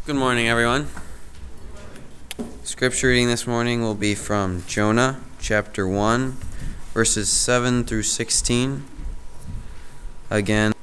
Good morning, everyone. Scripture reading this morning will be from Jonah, chapter 1, verses 7 through 16. Again,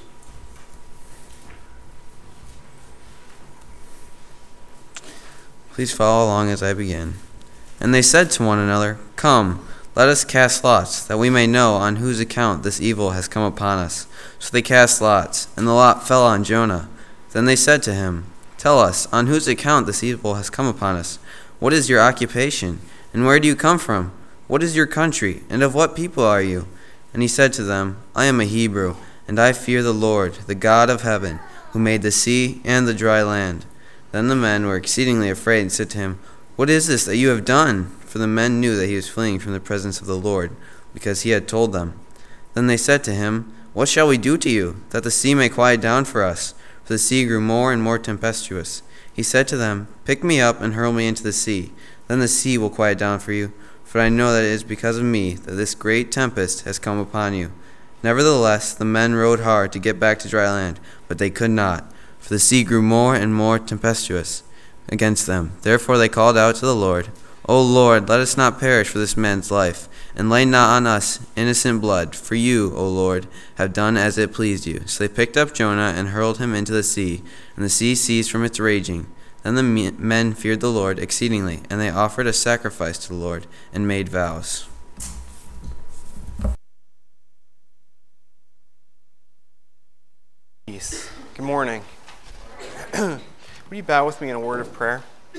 please follow along as I begin. And they said to one another, "Come, let us cast lots, that we may know on whose account this evil has come upon us." So they cast lots, and the lot fell on Jonah. Then they said to him, "Tell us, on whose account this evil has come upon us? What is your occupation, and where do you come from? What is your country, and of what people are you?" And he said to them, "I am a Hebrew, and I fear the Lord, the God of heaven, who made the sea and the dry land." Then the men were exceedingly afraid and said to him, "What is this that you have done?" For the men knew that he was fleeing from the presence of the Lord, because he had told them. Then they said to him, "What shall we do to you, that the sea may quiet down for us?" For the sea grew more and more tempestuous. He said to them, "Pick me up and hurl me into the sea. Then the sea will quiet down for you. For I know that it is because of me that this great tempest has come upon you." Nevertheless, the men rowed hard to get back to dry land, but they could not, for the sea grew more and more tempestuous against them. Therefore they called out to the Lord, "O Lord, let us not perish for this man's life, and lay not on us innocent blood, for you, O Lord, have done as it pleased you." So they picked up Jonah and hurled him into the sea, and the sea ceased from its raging. Then the men feared the Lord exceedingly, and they offered a sacrifice to the Lord and made vows. Good morning. Will you bow with me in a word of prayer?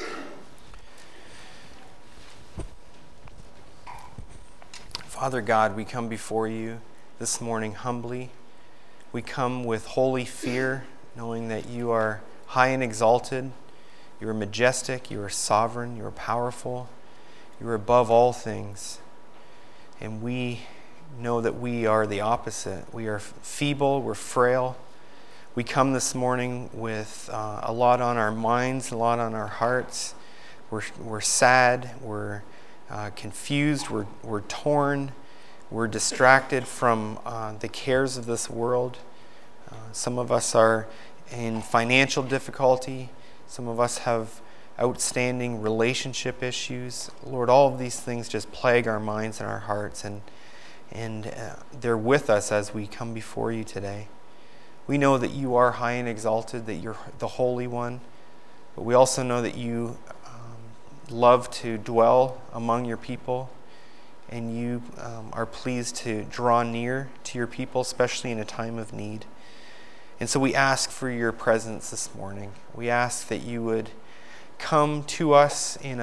Father God, we come before you this morning humbly. We come with holy fear, knowing that you are high and exalted. You are majestic, you are sovereign, you are powerful, you are above all things. And we know that we are the opposite. We are feeble, we're frail. We come this morning with a lot on our minds, a lot on our hearts. We're sad, we're confused, we're torn, we're distracted from the cares of this world. Some of us are in financial difficulty. Some of us have outstanding relationship issues. Lord, all of these things just plague our minds and our hearts, and they're with us as we come before you today. We know that you are high and exalted, that you're the Holy One, but we also know that you love to dwell among your people, and you are pleased to draw near to your people, especially in a time of need. And so we ask for your presence this morning. We ask that you would come to us with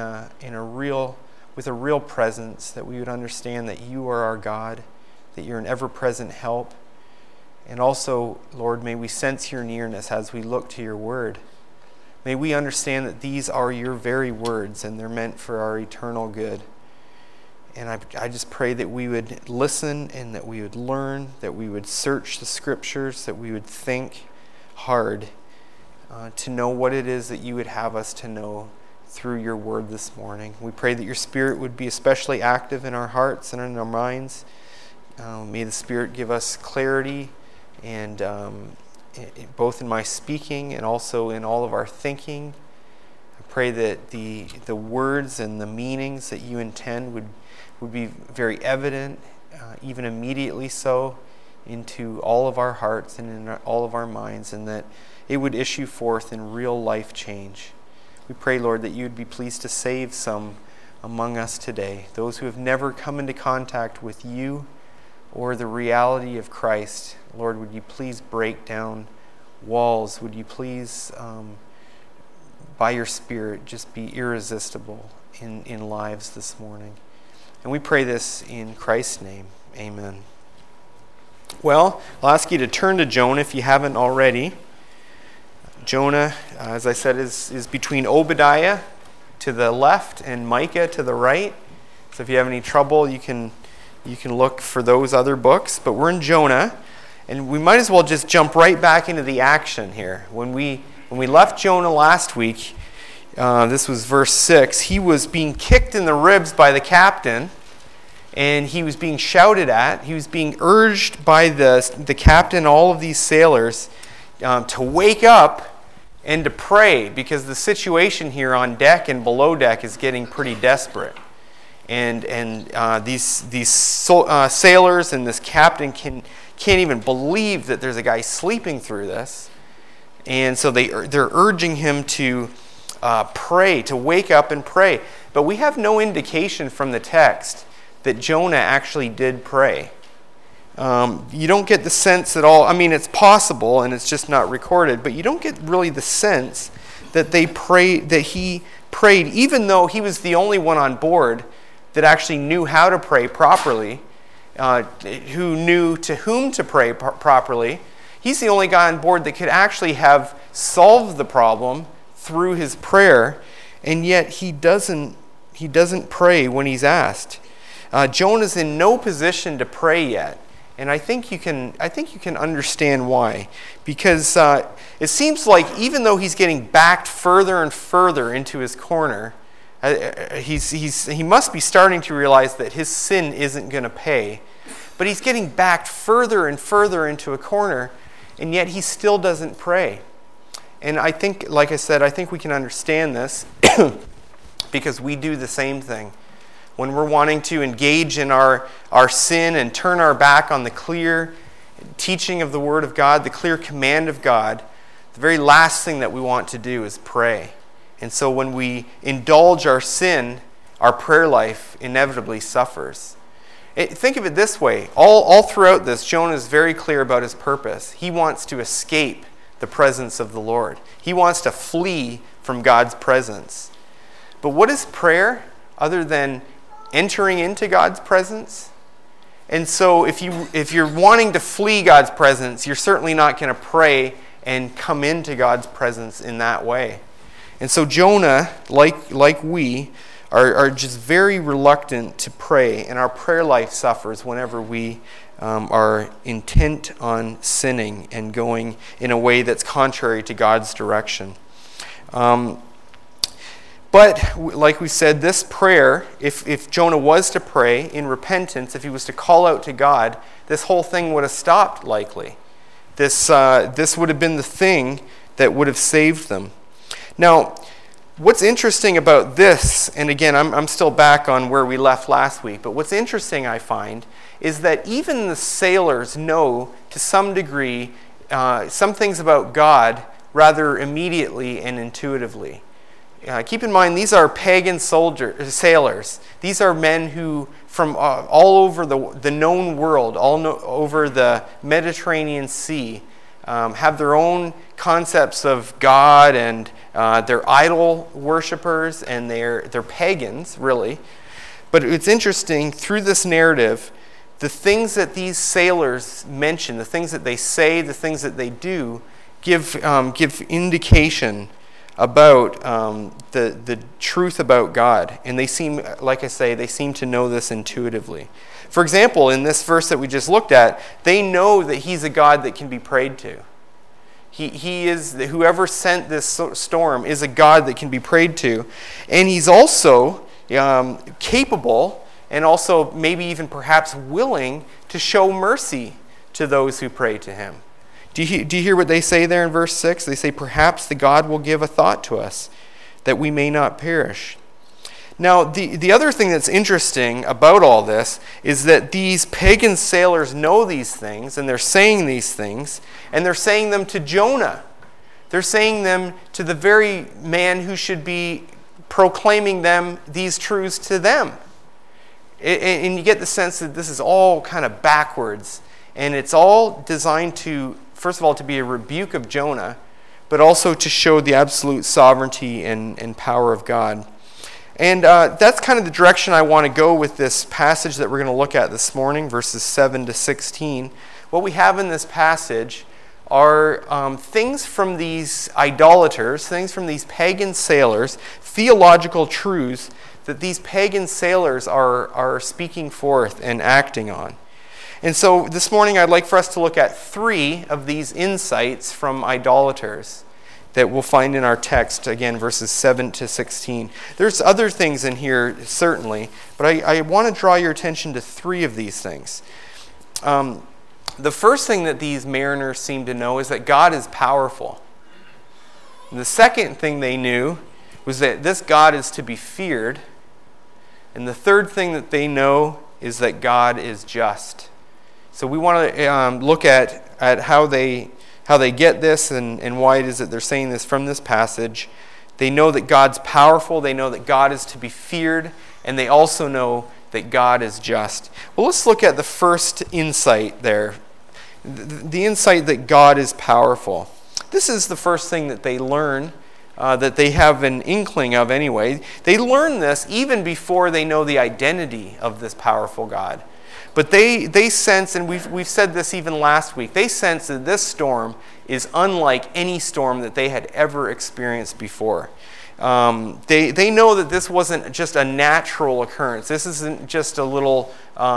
a real presence, that we would understand that you are our God, that you're an ever-present help. And also, Lord, may we sense your nearness as we look to your word. May we understand that these are your very words and they're meant for our eternal good. And I just pray that we would listen and that we would learn, that we would search the scriptures, that we would think hard to know what it is that you would have us to know through your word this morning. We pray that your Spirit would be especially active in our hearts and in our minds. May the Spirit give us clarity, and both in my speaking and also in all of our thinking. I pray that the words and the meanings that you intend would be very evident, even immediately so, into all of our hearts and in all of our minds, and that it would issue forth in real life change. We pray, Lord, that you would be pleased to save some among us today, those who have never come into contact with you or the reality of Christ. Lord, would you please break down walls? Would you please, by your Spirit, just be irresistible in lives this morning? And we pray this in Christ's name. Amen. Well, I'll ask you to turn to Jonah if you haven't already. Jonah, as I said, is between Obadiah to the left and Micah to the right. So if you have any trouble, you can look for those other books. But we're in Jonah, and we might as well just jump right back into the action here. When we left Jonah last week, this was verse 6, he was being kicked in the ribs by the captain, and he was being shouted at. He was being urged by the captain, all of these sailors, to wake up, and to pray, because the situation here on deck and below deck is getting pretty desperate. And these sailors and this captain can't even believe that there's a guy sleeping through this. And so they're urging him to pray, to wake up and pray. But we have no indication from the text that Jonah actually did pray. You don't get the sense at all. I mean, it's possible, and it's just not recorded, but you don't get really the sense that he prayed, even though he was the only one on board that actually knew how to pray properly, who knew to whom to pray properly. He's the only guy on board that could actually have solved the problem through his prayer, and yet he doesn't pray when he's asked. Jonah's in no position to pray yet, and I think you can understand why. Because it seems like even though he's getting backed further and further into his corner, he must be starting to realize that his sin isn't going to pay. But he's getting backed further and further into a corner, and yet he still doesn't pray. And I think, like I said, I think we can understand this because we do the same thing. When we're wanting to engage in our sin and turn our back on the clear teaching of the Word of God, the clear command of God, the very last thing that we want to do is pray. And so when we indulge our sin, our prayer life inevitably suffers. Think of it this way. All throughout this, Jonah is very clear about his purpose. He wants to escape the presence of the Lord. He wants to flee from God's presence. But what is prayer other than entering into God's presence? And so if you're wanting to flee God's presence, you're certainly not going to pray and come into God's presence in that way. And so Jonah, like we, are just very reluctant to pray, and our prayer life suffers whenever we are intent on sinning and going in a way that's contrary to God's direction. But, like we said, this prayer, if Jonah was to pray in repentance, if he was to call out to God, this whole thing would have stopped likely. This would have been the thing that would have saved them. Now, what's interesting about this, and again, I'm still back on where we left last week, but what's interesting, I find, is that even the sailors know, to some degree, some things about God rather immediately and intuitively. Keep in mind, these are pagan sailors. These are men who, from all over the known world, over the Mediterranean Sea, have their own concepts of God, and they're idol worshippers, and they're pagans, really. But it's interesting, through this narrative, the things that these sailors mention, the things that they say, the things that they do, give indication about the truth about God. And they seem, like I say, they seem to know this intuitively. For example, in this verse that we just looked at, they know that he's a God that can be prayed to. He is, whoever sent this storm is a God that can be prayed to. And he's also capable, and also maybe even perhaps willing, to show mercy to those who pray to him. Do you hear what they say there in verse 6? They say, perhaps the God will give a thought to us, that we may not perish. Now, the other thing that's interesting about all this is that these pagan sailors know these things, and they're saying these things, and they're saying them to Jonah. They're saying them to the very man who should be proclaiming these truths to them. And you get the sense that this is all kind of backwards, and it's all designed to, first of all, to be a rebuke of Jonah, but also to show the absolute sovereignty and power of God. And that's kind of the direction I want to go with this passage that we're going to look at this morning, verses 7 to 16. What we have in this passage are things from these idolaters, things from these pagan sailors, theological truths that these pagan sailors are speaking forth and acting on. And so this morning I'd like for us to look at 3 of these insights from idolaters that we'll find in our text, again, verses 7 to 16. There's other things in here, certainly, but I want to draw your attention to 3 of these things. The first thing that these mariners seem to know is that God is powerful. And the second thing they knew was that this God is to be feared. And the third thing that they know is that God is just. So we want to look at how they get this and why it is that they're saying this from this passage. They know that God's powerful. They know that God is to be feared. And they also know that God is just. Well, let's look at the first insight there. The insight that God is powerful. This is the first thing that they learn, that they have an inkling of anyway. They learn this even before they know the identity of this powerful God. But they sense, and we've said this even last week, they sense that this storm is unlike any storm that they had ever experienced before. They know that this wasn't just a natural occurrence. This isn't just a little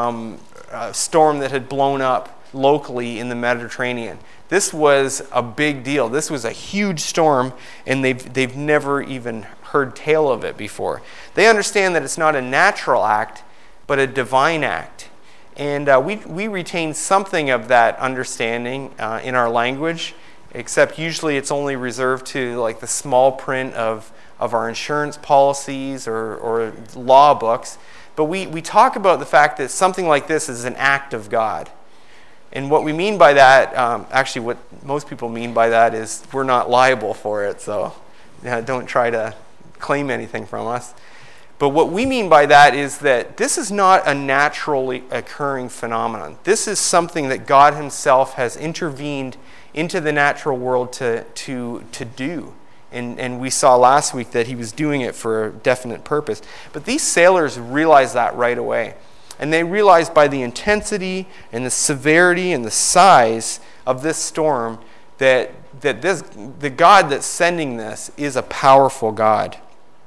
storm that had blown up locally in the Mediterranean. This was a big deal. This was a huge storm, and they've never even heard tale of it before. They understand that it's not a natural act, but a divine act. And we retain something of that understanding in our language, except usually it's only reserved to like the small print of our insurance policies or law books. But we talk about the fact that something like this is an act of God. And what we mean by that, actually what most people mean by that is we're not liable for it, so don't try to claim anything from us. But what we mean by that is that this is not a naturally occurring phenomenon. This is something that God himself has intervened into the natural world to do. And we saw last week that he was doing it for a definite purpose. But these sailors realized that right away. And they realized by the intensity and the severity and the size of this storm that the God that's sending this is a powerful God.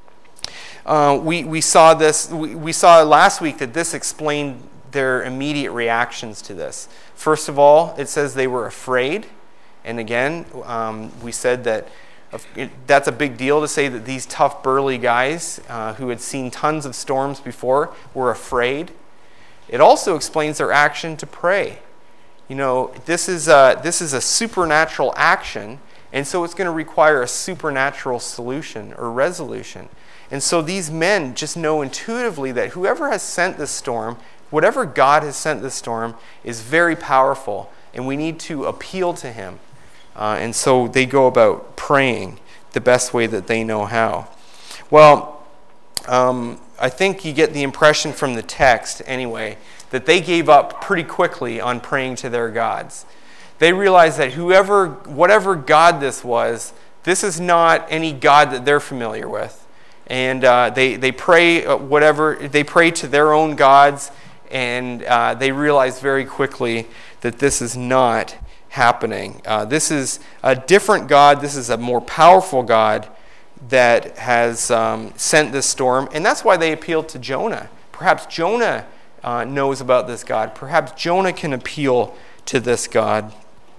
We saw this. We saw last week that this explained their immediate reactions to this. First of all, it says they were afraid. And again, we said that that's a big deal to say that these tough, burly guys who had seen tons of storms before were afraid. It also explains their action to pray. You know, this is a supernatural action, and so it's going to require a supernatural solution or resolution. And so these men just know intuitively that whoever has sent this storm, whatever God has sent this storm, is very powerful, and we need to appeal to him. And so they go about praying the best way that they know how. Well, I think you get the impression from the text, anyway, that they gave up pretty quickly on praying to their gods. They realized that whatever God this was, this is not any God that they're familiar with. And they pray they pray to their own gods, and they realize very quickly that this is not happening. This is a different God. This is a more powerful God that has sent this storm, and that's why they appealed to Jonah. Perhaps Jonah knows about this God. Perhaps Jonah can appeal to this God.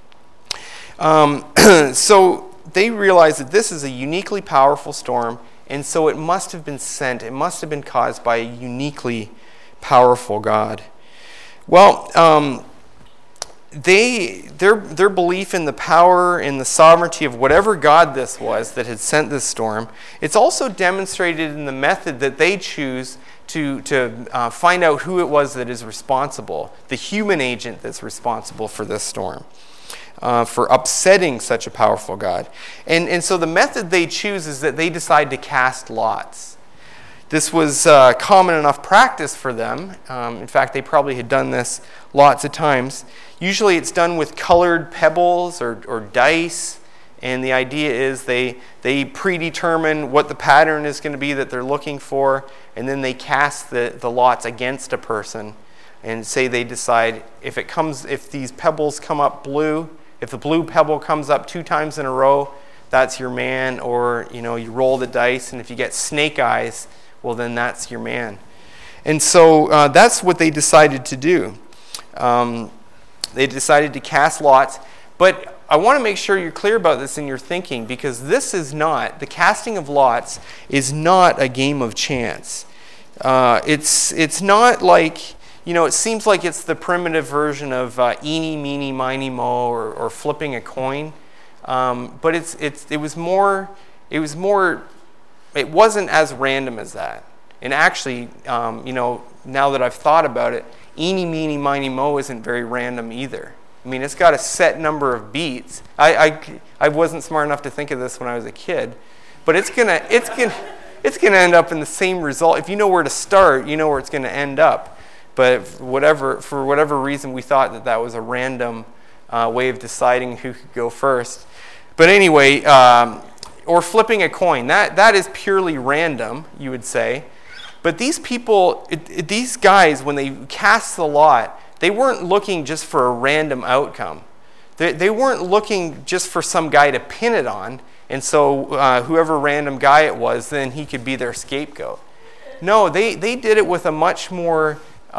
So they realize that this is a uniquely powerful storm, and so it must have been sent. It must have been caused by a uniquely powerful God. Well, their belief in the power and the sovereignty of whatever God this was that had sent this storm, it's also demonstrated in the method that they choose to find out who it was that is responsible, the human agent that's responsible for this storm, for upsetting such a powerful God. And so the method they choose is that they decide to cast lots. This was common enough practice for them. In fact, they probably had done this lots of times. Usually it's done with colored pebbles or dice, and the idea is they predetermine what the pattern is going to be that they're looking for, and then they cast the lots against a person, and say they decide if these pebbles come up blue, if the blue pebble comes up 2 times in a row, that's your man, or you roll the dice, and if you get snake eyes, well then that's your man. And so that's what they decided to do. They decided to cast lots, but I want to make sure you're clear about this in your thinking, because the casting of lots is not a game of chance. It's not like, it seems like it's the primitive version of eeny, meeny, miny, mo, or flipping a coin. but it wasn't as random as that. And actually, now that I've thought about it, eeny, meeny, miny, mo isn't very random either. I mean, it's got a set number of beats. I wasn't smart enough to think of this when I was a kid, but it's gonna end up in the same result. If you know where to start, you know where it's gonna end up. But for whatever reason, we thought that was a random way of deciding who could go first. But anyway, or flipping a coin, that is purely random, you would say. But these people, these guys, when they cast the lot, they weren't looking just for a random outcome. They weren't looking just for some guy to pin it on, and so whoever random guy it was, then he could be their scapegoat. No, they did it with a much more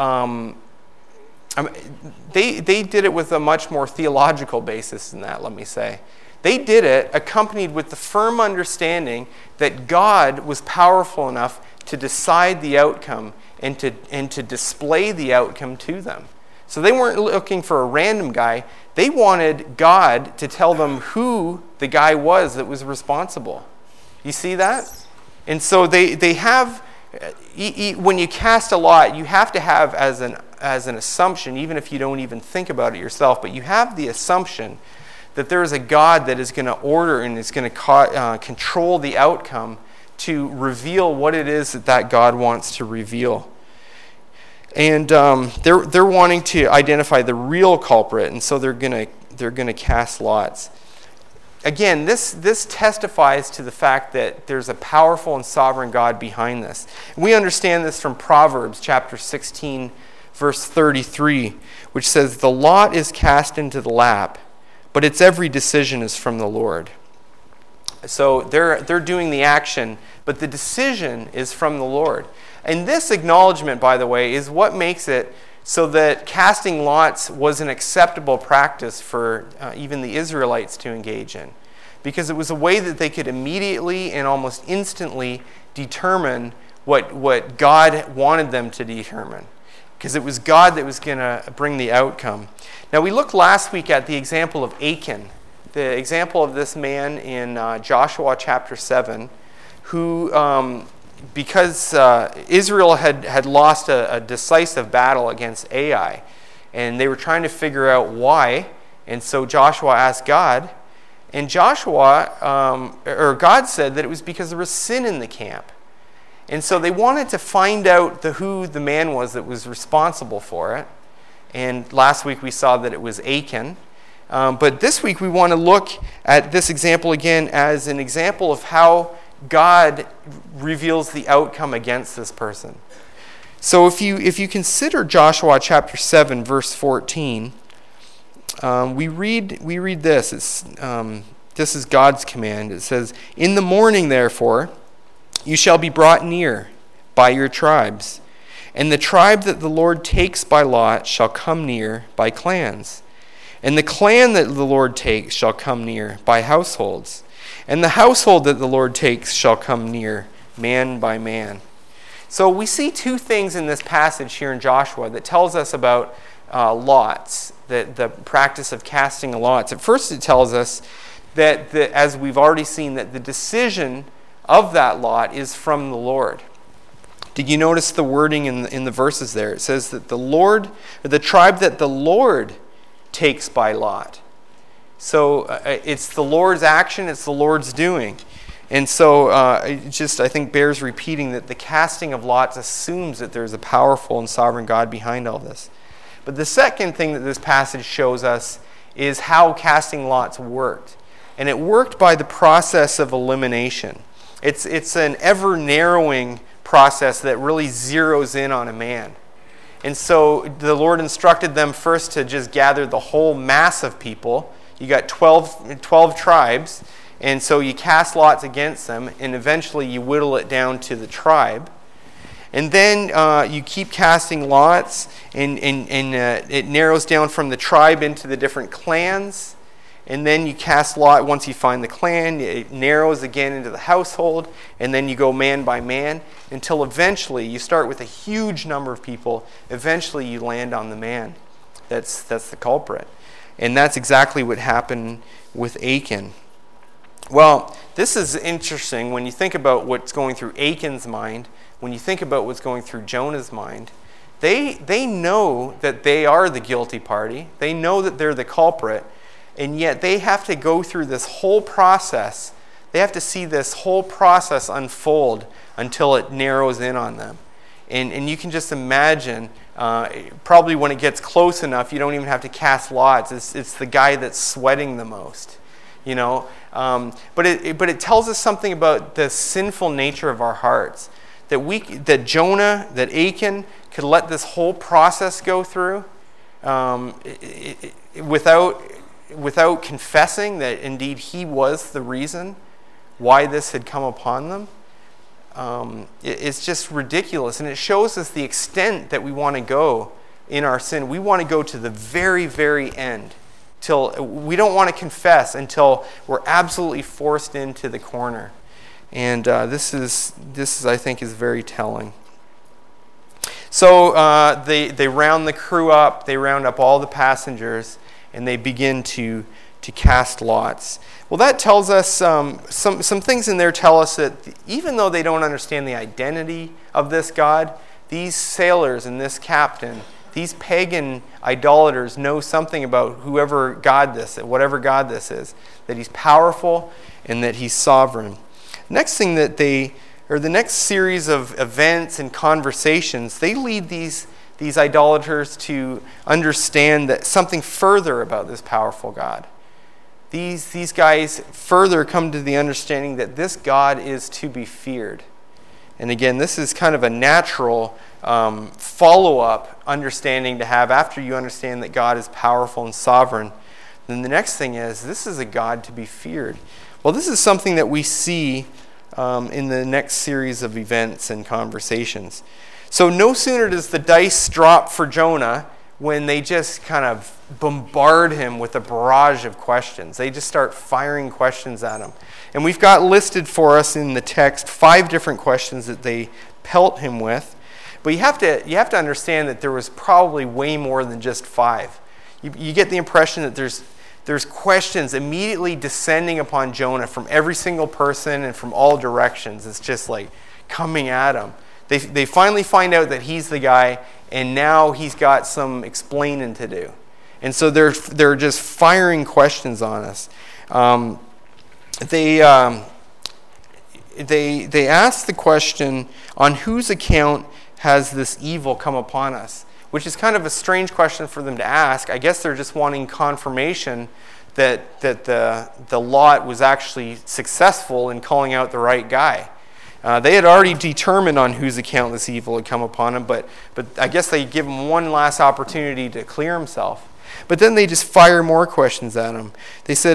they did it with a much more theological basis than that, let me say. They did it accompanied with the firm understanding that God was powerful enough to decide the outcome and to display the outcome to them. So they weren't looking for a random guy. They wanted God to tell them who the guy was that was responsible. You see that? And so they have, when you cast a lot, you have to have as an assumption, even if you don't even think about it yourself, but you have the assumption that there is a God that is going to order and is going to control the outcome to reveal what it is that God wants to reveal. And they're wanting to identify the real culprit, and so they're gonna cast lots. Again, this testifies to the fact that there's a powerful and sovereign God behind this. We understand this from Proverbs chapter 16, verse 33, which says, "The lot is cast into the lap, but its every decision is from the Lord." So they're doing the action, but the decision is from the Lord. And this acknowledgement, by the way, is what makes it so that casting lots was an acceptable practice for even the Israelites to engage in. Because it was a way that they could immediately and almost instantly determine what God wanted them to determine. Because it was God that was going to bring the outcome. Now, we looked last week at the example of Achan, the example of this man in Joshua chapter 7, who, because Israel had lost a decisive battle against Ai, and they were trying to figure out why, and so Joshua asked God, and God said that it was because there was sin in the camp. And so they wanted to find out who the man was that was responsible for it. And last week we saw that it was Achan. But this week we want to look at this example again as an example of how God reveals the outcome against this person. So if you consider Joshua chapter 7, verse 14, we read this. This is God's command. It says, "In the morning, therefore, you shall be brought near by your tribes, and the tribe that the Lord takes by lot shall come near by clans. And the clan that the Lord takes shall come near by households. And the household that the Lord takes shall come near man by man." So we see two things in this passage here in Joshua that tells us about lots, the practice of casting lots. At first it tells us that, as we've already seen, that the decision of that lot is from the Lord. Did you notice the wording in the verses there? It says that the tribe that the Lord takes by lot. So it's the Lord's action, it's the Lord's doing. And so it just, I think, bears repeating that the casting of lots assumes that there's a powerful and sovereign God behind all this. But the second thing that this passage shows us is how casting lots worked. And it worked by the process of elimination. It's an ever-narrowing process that really zeroes in on a man. And so the Lord instructed them first to just gather the whole mass of people. You got 12 tribes, and so you cast lots against them, and eventually you whittle it down to the tribe. And then you keep casting lots, and it narrows down from the tribe into the different clans. And then you cast lot once you find the clan, it narrows again into the household, and then you go man by man until eventually you start with a huge number of people. Eventually you land on the man. That's the culprit. And that's exactly what happened with Achan. Well, this is interesting when you think about what's going through Achan's mind, when you think about what's going through Jonah's mind. They know that they are the guilty party. They know that they're the culprit, and yet they have to go through this whole process. They have to see this whole process unfold until it narrows in on them. And you can just imagine, probably when it gets close enough, you don't even have to cast lots. It's the guy that's sweating the most, you know. But it tells us something about the sinful nature of our hearts. That Jonah, that Achan could let this whole process go through without confessing that indeed he was the reason why this had come upon them. It's just ridiculous, and it shows us the extent that we want to go in our sin. We want to go to the very, very end. Till we don't want to confess until we're absolutely forced into the corner. And this is I think is very telling. So they round the crew up, they round up all the passengers, and they begin to cast lots. Well, that tells us some things in there tell us that even though they don't understand the identity of this God, these sailors and this captain, these pagan idolaters know something about whatever God this is, that he's powerful and that he's sovereign. Next thing that the next series of events and conversations, they lead these idolaters to understand that something further about this powerful God. These guys further come to the understanding that this God is to be feared. And again, this is kind of a natural follow-up understanding to have after you understand that God is powerful and sovereign. Then the next thing is, this is a God to be feared. Well, this is something that we see in the next series of events and conversations. So no sooner does the dice drop for Jonah when they just kind of bombard him with a barrage of questions. They just start firing questions at him. And we've got listed for us in the text 5 different questions that they pelt him with. But you have to understand that there was probably way more than just 5. You get the impression that there's questions immediately descending upon Jonah from every single person and from all directions. It's just like coming at him. They finally find out that he's the guy, and now he's got some explaining to do. And so they're just firing questions on us. They ask the question, on whose account has this evil come upon us? Which is kind of a strange question for them to ask. I guess they're just wanting confirmation that the lot was actually successful in calling out the right guy. They had already determined on whose account this evil had come upon him, but I guess they give him one last opportunity to clear himself. But then they just fire more questions at him. They said,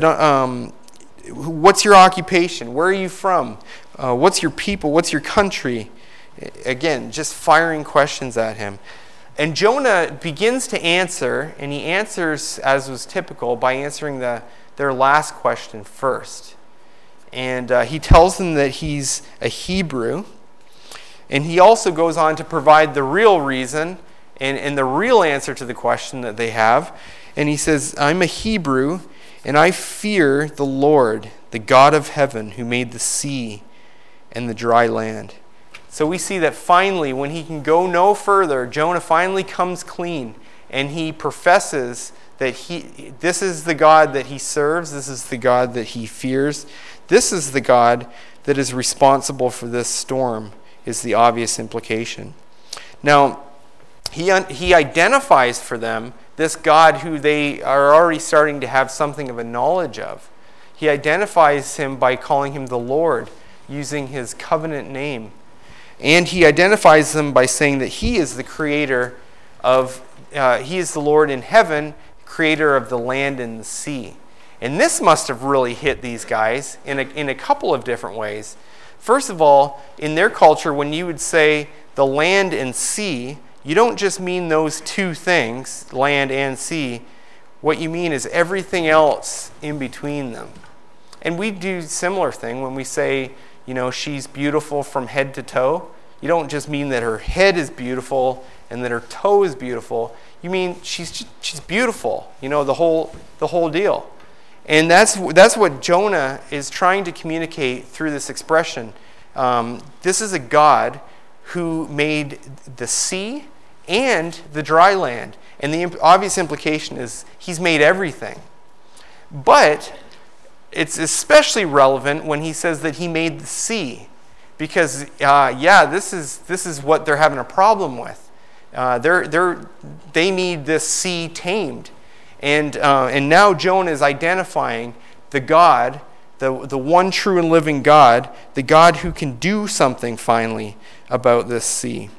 what's your occupation? Where are you from? What's your people? What's your country? Again, just firing questions at him. And Jonah begins to answer, and he answers, as was typical, by answering their last question first. And he tells them that he's a Hebrew. And he also goes on to provide the real reason and the real answer to the question that they have. And he says, I'm a Hebrew, and I fear the Lord, the God of heaven, who made the sea and the dry land. So we see that finally, when he can go no further, Jonah finally comes clean, and he professes that this is the God that he serves, this is the God that he fears, this is the God that is responsible for this storm, is the obvious implication. Now, he identifies for them this God who they are already starting to have something of a knowledge of. He identifies him by calling him the Lord, using his covenant name. And he identifies them by saying that he is the creator he is the Lord in heaven, creator of the land and the sea. And this must have really hit these guys in a couple of different ways. First of all, in their culture, when you would say the land and sea, you don't just mean those two things, land and sea. What you mean is everything else in between them. And we do a similar thing when we say, she's beautiful from head to toe. You don't just mean that her head is beautiful and that her toe is beautiful, you mean she's beautiful, the whole deal. And that's what Jonah is trying to communicate through this expression. This is a God who made the sea and the dry land. And the obvious implication is he's made everything. But it's especially relevant when he says that he made the sea. Because, this is what they're having a problem with. They need this sea tamed. And now Jonah is identifying the God, the one true and living God, the God who can do something finally about this sea.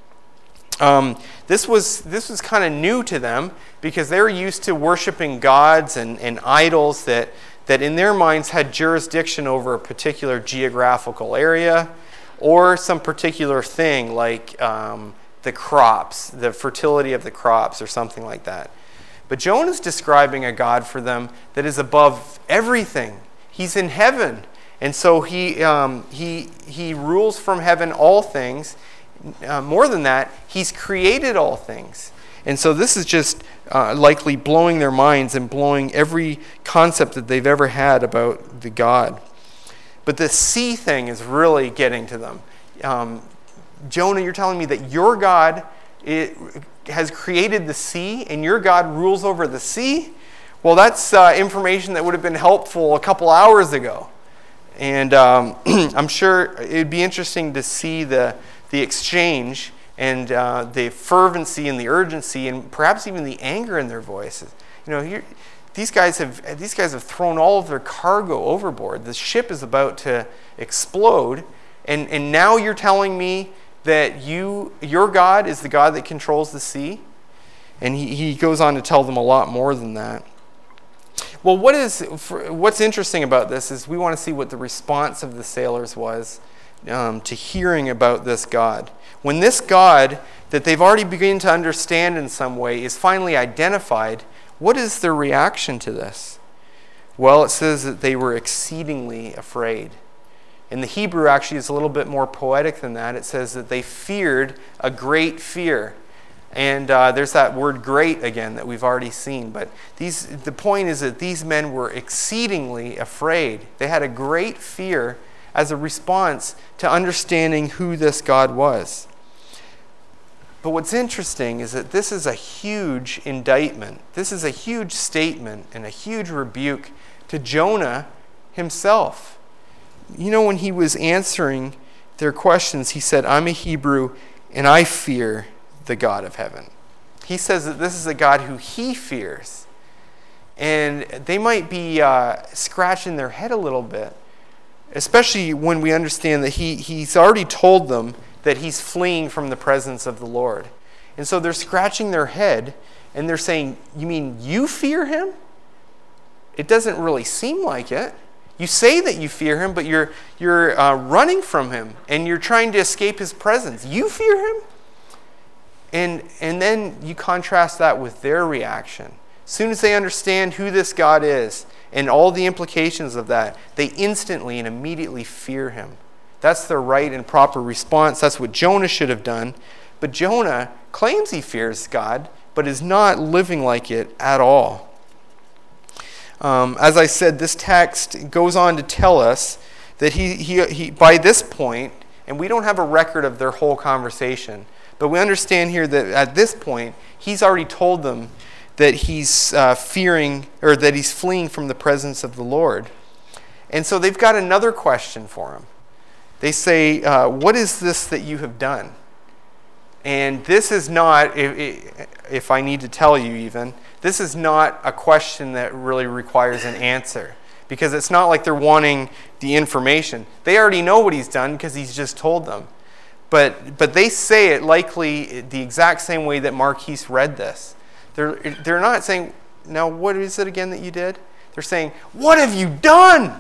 This was kind of new to them because they were used to worshiping gods and idols that in their minds had jurisdiction over a particular geographical area or some particular thing like the crops, the fertility of the crops or something like that. But Jonah's describing a God for them that is above everything. He's in heaven. And so he rules from heaven all things. More than that, he's created all things. And so this is just likely blowing their minds and blowing every concept that they've ever had about the God. But the sea thing is really getting to them. Jonah, you're telling me that your God has created the sea and your God rules over the sea? Well, that's information that would have been helpful a couple hours ago. And I'm sure it would be interesting to see the exchange and the fervency and the urgency and perhaps even the anger in their voices. These guys have thrown all of their cargo overboard. The ship is about to explode, and now you're telling me that your God is the God that controls the sea? And he goes on to tell them a lot more than that. Well, what's interesting about this is we want to see what the response of the sailors was to hearing about this God. When this God that they've already begun to understand in some way is finally identified, what is their reaction to this? Well, it says that they were exceedingly afraid. And the Hebrew actually is a little bit more poetic than that. It says that they feared a great fear. And there's that word great again that we've already seen. But the point is that these men were exceedingly afraid. They had a great fear as a response to understanding who this God was. But what's interesting is that this is a huge indictment. This is a huge statement and a huge rebuke to Jonah himself. When he was answering their questions, he said, I'm a Hebrew and I fear the God of heaven. He says that this is a God who he fears. And they might be scratching their head a little bit, especially when we understand that he's already told them that he's fleeing from the presence of the Lord. And so they're scratching their head and they're saying, you mean you fear him? It doesn't really seem like it. You say that you fear him, but you're running from him and you're trying to escape his presence. You fear him? And then you contrast that with their reaction. As soon as they understand who this God is and all the implications of that, they instantly and immediately fear him. That's their right and proper response. That's what Jonah should have done. But Jonah claims he fears God, but is not living like it at all. As I said, this text goes on to tell us that he by this point, and we don't have a record of their whole conversation, but we understand here that at this point, he's already told them that he's fearing, or that he's fleeing from the presence of the Lord. And so they've got another question for him. They say, what is this that you have done? And this is not, if I need to tell you even, this is not a question that really requires an answer. Because it's not like they're wanting the information. They already know what he's done because he's just told them. But they say it likely the exact same way that Marquise read this. They're not saying, now what is it again that you did? They're saying, what have you done?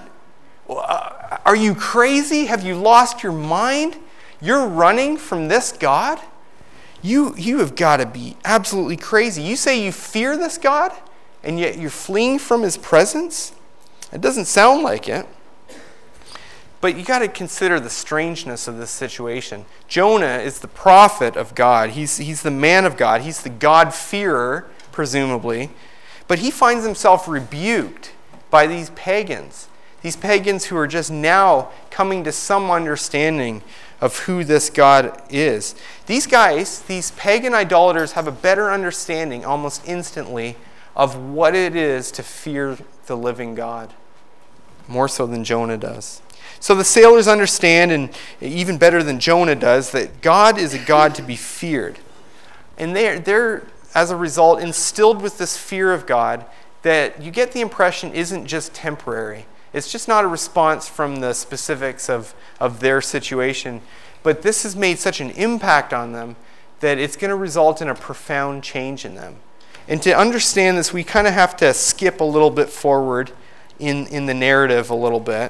Are you crazy? Have you lost your mind? You're running from this God? You have got to be absolutely crazy. You say you fear this God, and yet you're fleeing from his presence? It doesn't sound like it. But you got to consider the strangeness of this situation. Jonah is the prophet of God. He's the man of God. He's the God-fearer, presumably. But he finds himself rebuked by these pagans who are just now coming to some understanding of who this God is. These guys, these pagan idolaters, have a better understanding almost instantly of what it is to fear the living God, more so than Jonah does. So the sailors understand, and even better than Jonah does, that God is a God to be feared. And they're as a result, instilled with this fear of God that you get the impression isn't just temporary. It's just not a response from the specifics of their situation. But this has made such an impact on them that it's going to result in a profound change in them. And to understand this, we kind of have to skip a little bit forward in the narrative a little bit.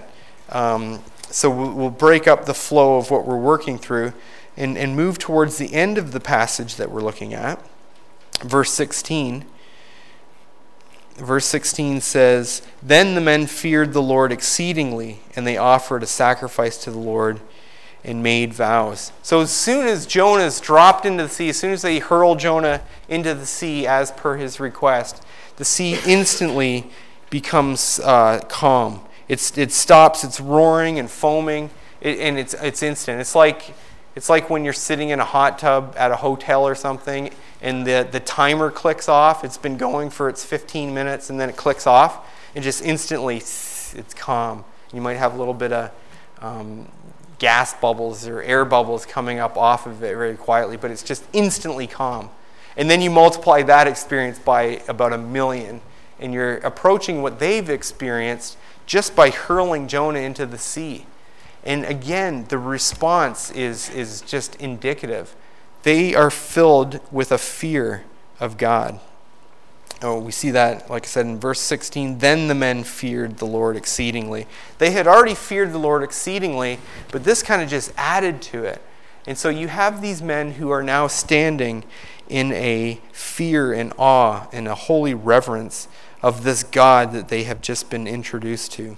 So we'll break up the flow of what we're working through and move towards the end of the passage that we're looking at. Verse 16. Verse 16 says, "Then the men feared the Lord exceedingly, and they offered a sacrifice to the Lord and made vows." So as soon as Jonah's dropped into the sea, as soon as they hurl Jonah into the sea as per his request, the sea instantly becomes calm. It stops its roaring and foaming, and it's instant. It's like when you're sitting in a hot tub at a hotel or something, and the timer clicks off. It's been going for its 15 minutes, and then it clicks off, and just instantly it's calm. You might have a little bit of gas bubbles or air bubbles coming up off of it very quietly, but it's just instantly calm. And then you multiply that experience by about 1 million, and you're approaching what they've experienced just by hurling Jonah into the sea. And again, the response is just indicative. They are filled with a fear of God. Oh, we see that, like I said, in verse 16, "Then the men feared the Lord exceedingly." They had already feared the Lord exceedingly, but this kind of just added to it. And so you have these men who are now standing in a fear and awe and a holy reverence of this God that they have just been introduced to.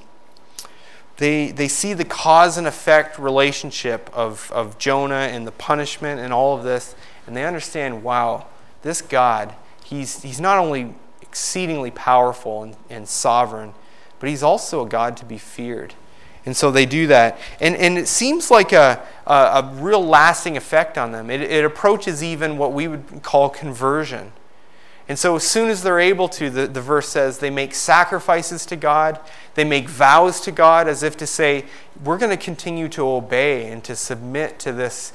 They see the cause and effect relationship of Jonah and the punishment and all of this, and they understand, wow, this God, he's not only exceedingly powerful and sovereign, but he's also a God to be feared. And so they do that. And it seems like a real lasting effect on them. It approaches even what we would call conversion. And so as soon as they're able to, the verse says, they make sacrifices to God. They make vows to God as if to say, we're going to continue to obey and to submit to this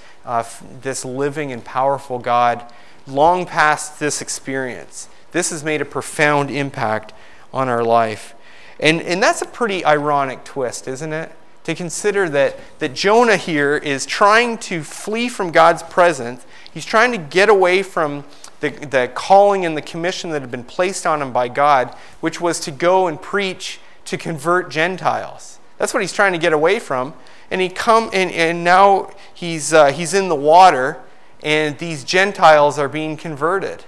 living and powerful God long past this experience. This has made a profound impact on our life. And that's a pretty ironic twist, isn't it? To consider that Jonah here is trying to flee from God's presence. He's trying to get away from the calling and the commission that had been placed on him by God, which was to go and preach to convert Gentiles. That's what he's trying to get away from. And now he's in the water, and these Gentiles are being converted.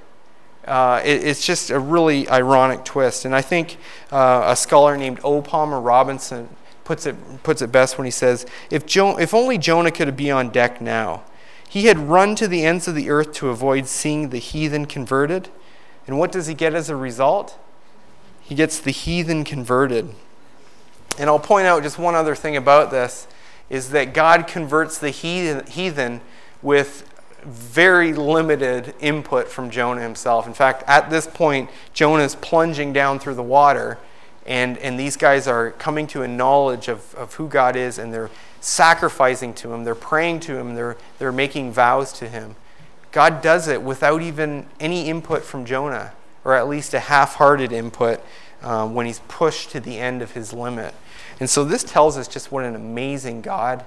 It's just a really ironic twist. And I think a scholar named O. Palmer Robinson puts it best when he says, if only Jonah could be on deck now. He had run to the ends of the earth to avoid seeing the heathen converted. And what does he get as a result? He gets the heathen converted. And I'll point out just one other thing about this, is that God converts the heathen with very limited input from Jonah himself. In fact, at this point, Jonah is plunging down through the water, and these guys are coming to a knowledge of who God is, and they're sacrificing to him, they're praying to him, they're making vows to him. God does it without even any input from Jonah, or at least a half-hearted input when he's pushed to the end of his limit. And so this tells us just what an amazing God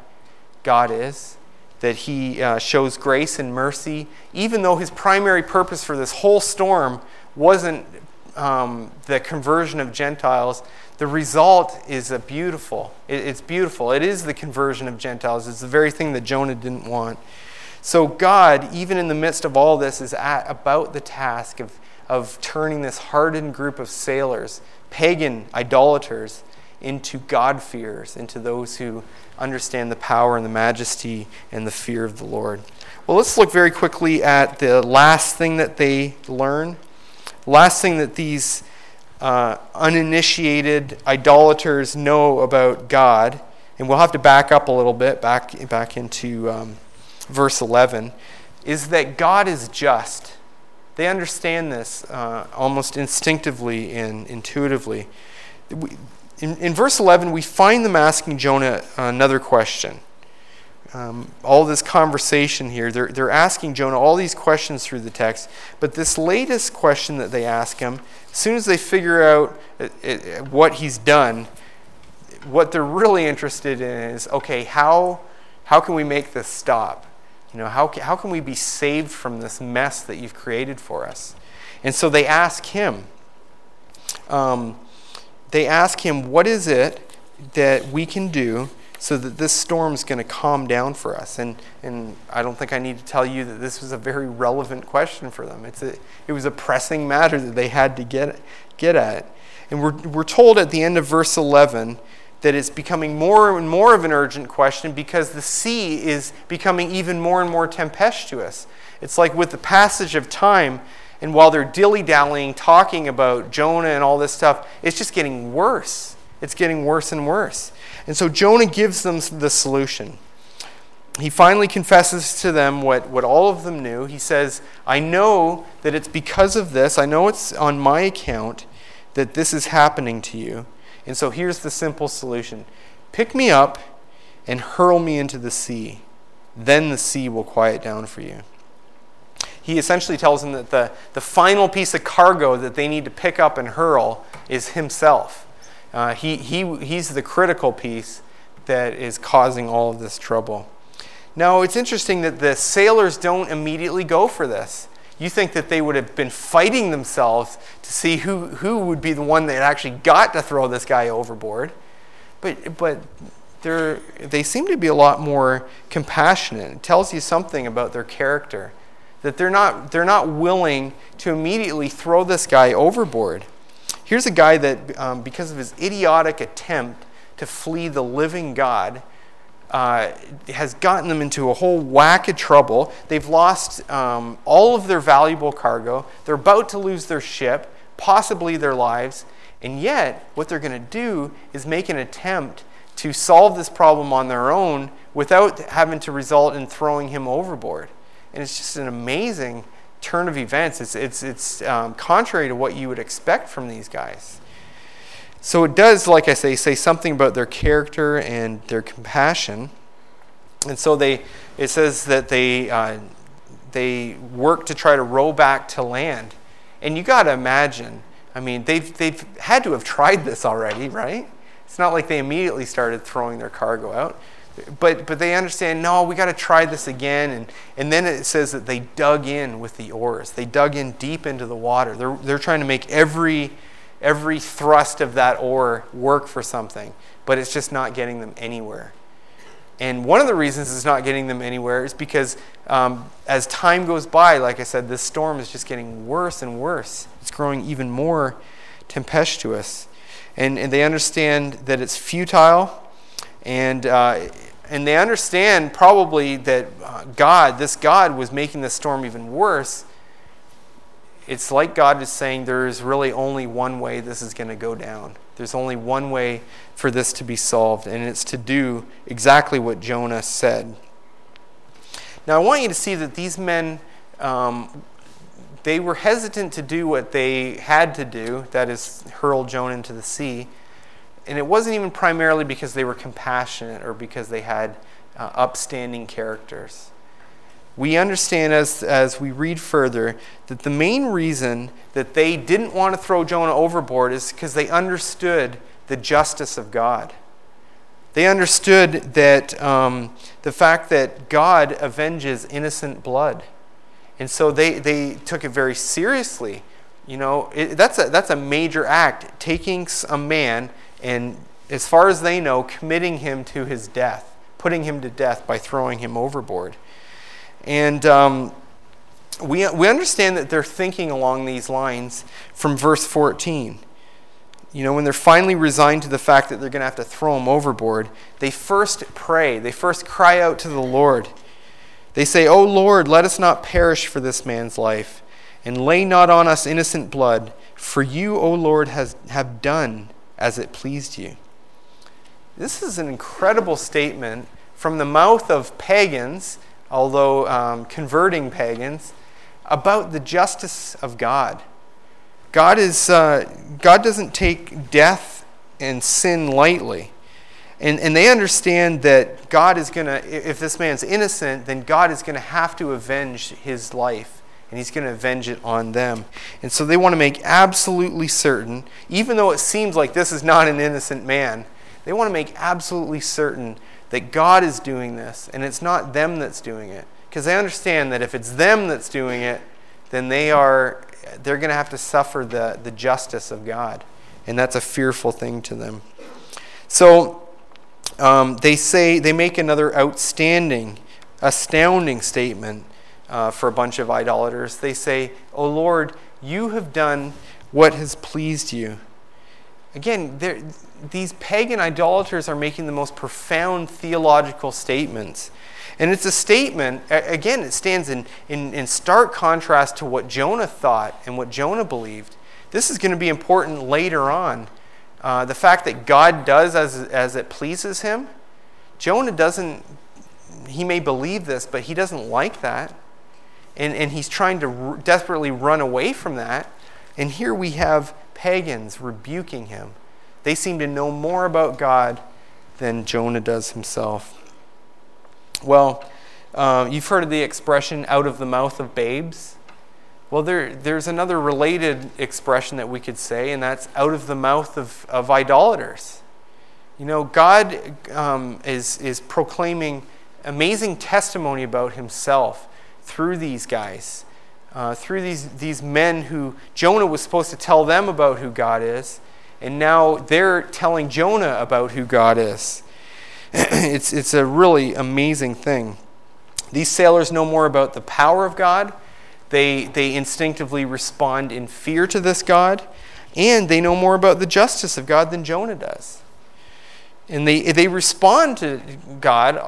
is, that he shows grace and mercy, even though his primary purpose for this whole storm wasn't the conversion of Gentiles. The result is beautiful. It's beautiful. It is the conversion of Gentiles. It's the very thing that Jonah didn't want. So God, even in the midst of all this, is about the task of turning this hardened group of sailors, pagan idolaters, into God-fearers, into those who understand the power and the majesty and the fear of the Lord. Well, let's look very quickly at the last thing that they learn. The last thing that these uninitiated idolaters know about God, and we'll have to back up a little bit, back into verse 11, is that God is just. They understand this almost instinctively and intuitively. In verse 11, we find them asking Jonah another question. All this conversation here, they're asking Jonah all these questions through the text, but this latest question that they ask him, as soon as they figure out what he's done, what they're really interested in is, okay, how can we make this stop? How can we be saved from this mess that you've created for us? And so they ask him. What is it that we can do so that this storm's going to calm down for us? And I don't think I need to tell you that this was a very relevant question for them. It was a pressing matter that they had to get at. And we're told at the end of verse 11 that it's becoming more and more of an urgent question because the sea is becoming even more and more tempestuous. It's like with the passage of time, and while they're dilly-dallying, talking about Jonah and all this stuff, it's just getting worse. It's getting worse and worse. And so Jonah gives them the solution. He finally confesses to them what all of them knew. He says, I know that it's because of this. I know it's on my account that this is happening to you. And so here's the simple solution. Pick me up and hurl me into the sea. Then the sea will quiet down for you. He essentially tells them that the final piece of cargo that they need to pick up and hurl is himself. He's the critical piece that is causing all of this trouble. Now, it's interesting that the sailors don't immediately go for this. You think that they would have been fighting themselves to see who would be the one that actually got to throw this guy overboard. But they seem to be a lot more compassionate. It tells you something about their character, that they're not willing to immediately throw this guy overboard. Here's a guy that, because of his idiotic attempt to flee the living God, has gotten them into a whole whack of trouble. They've lost all of their valuable cargo. They're about to lose their ship, possibly their lives. And yet, what they're going to do is make an attempt to solve this problem on their own without having to result in throwing him overboard. And it's just an amazing turn of events. It's contrary to what you would expect from these guys. So it does, like I say something about their character and their compassion. And so it says that they work to try to row back to land. And you got to imagine, I mean, they've had to have tried this already, right? It's not like they immediately started throwing their cargo out. But they understand, no, we got to try this again. And then it says that they dug in with the oars. They dug in deep into the water. They're trying to make every thrust of that oar work for something, but it's just not getting them anywhere. And one of the reasons it's not getting them anywhere is because as time goes by, like I said, this storm is just getting worse and worse. It's growing even more tempestuous. And they understand that it's futile, and they understand probably that this God was making the storm even worse. It's like God is saying there is really only one way this is going to go down. There's only one way for this to be solved, and it's to do exactly what Jonah said. Now, I want you to see that these men, they were hesitant to do what they had to do, that is, hurl Jonah into the sea. And it wasn't even primarily because they were compassionate or because they had upstanding characters. We understand as we read further that the main reason that they didn't want to throw Jonah overboard is because they understood the justice of God. They understood that the fact that God avenges innocent blood. And so they took it very seriously. You know, that's a major act, taking a man and, as far as they know, committing him to his death, putting him to death by throwing him overboard. And we understand that they're thinking along these lines from verse 14. when they're finally resigned to the fact that they're going to have to throw him overboard, they first pray. They first cry out to the Lord. They say, "O Lord, let us not perish for this man's life, and lay not on us innocent blood, for you, O Lord, have done as it pleased you." This is an incredible statement from the mouth of pagans, although converting pagans, about the justice of God. God doesn't take death and sin lightly. And they understand that God is going to, if this man's innocent, then God is going to have to avenge his life. And he's going to avenge it on them. And so they want to make absolutely certain, even though it seems like this is not an innocent man, they want to make absolutely certain that God is doing this and it's not them that's doing it. Because they understand that if it's them that's doing it, then they're going to have to suffer the justice of God. And that's a fearful thing to them. So they make another astounding statement for a bunch of idolaters. They say, "O Lord, you have done what has pleased you." Again, these pagan idolaters are making the most profound theological statements. And it's a statement, again, it stands in stark contrast to what Jonah thought and what Jonah believed. This is going to be important later on. The fact that God does as it pleases him. Jonah doesn't, he may believe this, but he doesn't like that. And he's trying to desperately run away from that. And here we have pagans rebuking him. They seem to know more about God than Jonah does himself. Well, you've heard of the expression, "out of the mouth of babes." Well, there's another related expression that we could say, and that's "out of the mouth of idolaters." God is proclaiming amazing testimony about himself through these guys, through these men who Jonah was supposed to tell them about who God is, and now they're telling Jonah about who God is. It's a really amazing thing. These sailors know more about the power of God. They instinctively respond in fear to this God, and they know more about the justice of God than Jonah does. And they respond to God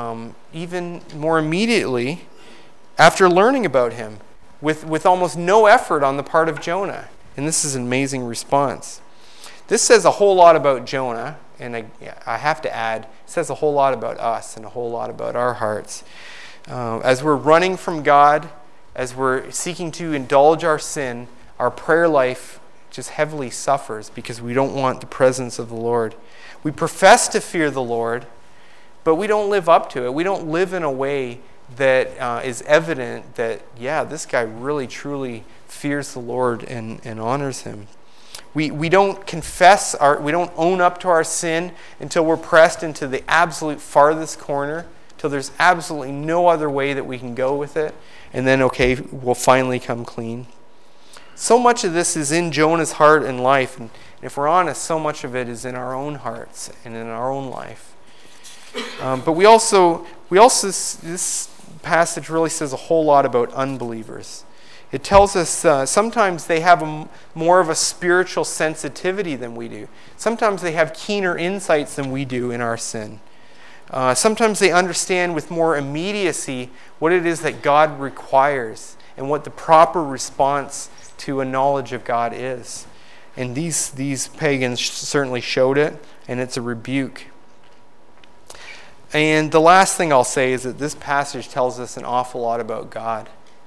even more immediately after learning about him, with almost no effort on the part of Jonah. And this is an amazing response. This says a whole lot about Jonah, and I have to add, it says a whole lot about us and a whole lot about our hearts. As we're running from God, as we're seeking to indulge our sin, our prayer life just heavily suffers because we don't want the presence of the Lord. We profess to fear the Lord, but we don't live up to it. We don't live in a way that is evident that, this guy really truly fears the Lord and honors him. We don't confess, we don't own up to our sin until we're pressed into the absolute farthest corner, till there's absolutely no other way that we can go with it. And then, we'll finally come clean. So much of this is in Jonah's heart and life. And if we're honest, so much of it is in our own hearts and in our own life. But we also, this passage really says a whole lot about unbelievers. It tells us sometimes they have more of a spiritual sensitivity than we do. Sometimes they have keener insights than we do in our sin. Sometimes they understand with more immediacy what it is that God requires and what the proper response to a knowledge of God is. And these pagans certainly showed it, and it's a rebuke. And the last thing I'll say is that this passage tells us an awful lot about God.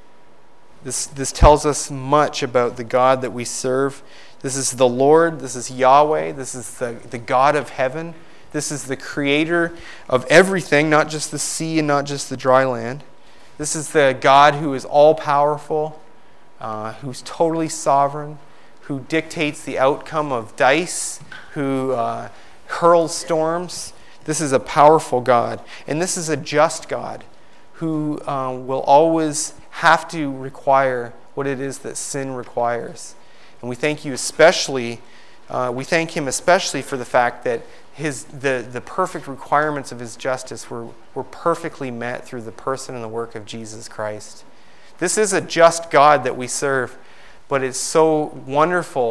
This tells us much about the God that we serve. This is the Lord. This is Yahweh. This is the God of heaven. This is the creator of everything, not just the sea and not just the dry land. This is the God who is all-powerful, who's totally sovereign, who dictates the outcome of dice, who hurls storms. This is a powerful God. And this is a just God who will always have to require what it is that sin requires. And we thank him especially for the fact that the perfect requirements of his justice were perfectly met through the person and the work of Jesus Christ. This is a just God that we serve, but it's so wonderful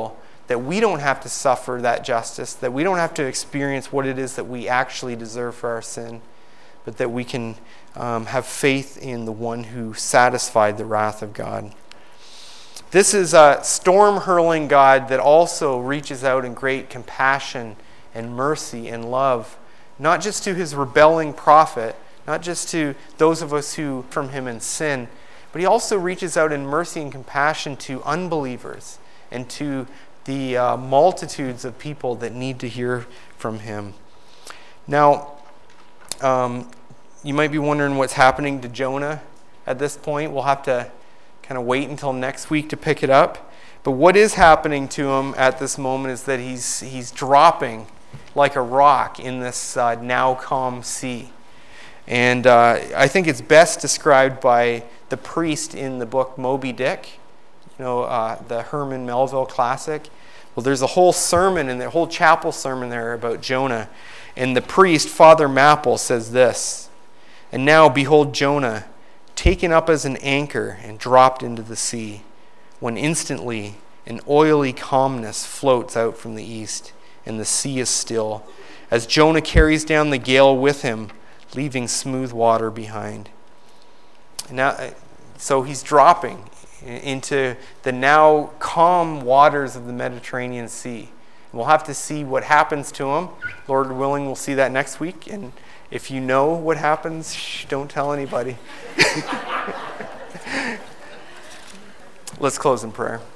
that we don't have to suffer that justice, that we don't have to experience what it is that we actually deserve for our sin, but that we can have faith in the one who satisfied the wrath of God. This is a storm-hurling God that also reaches out in great compassion and mercy and love, not just to his rebelling prophet, not just to those of us who from him in sin, but he also reaches out in mercy and compassion to unbelievers and to the multitudes of people that need to hear from him. Now, you might be wondering what's happening to Jonah at this point. We'll have to kind of wait until next week to pick it up. But what is happening to him at this moment is that he's dropping like a rock in this now calm sea. And I think it's best described by the priest in the book Moby Dick, the Herman Melville classic. Well, there's a whole sermon and the whole chapel sermon there about Jonah. And the priest, Father Mapple, says this, "And now behold Jonah, taken up as an anchor and dropped into the sea, when instantly an oily calmness floats out from the east, and the sea is still, as Jonah carries down the gale with him, leaving smooth water behind." Now, so he's dropping into the now calm waters of the Mediterranean Sea. We'll have to see what happens to him. Lord willing, we'll see that next week. And if you know what happens, don't tell anybody. Let's close in prayer.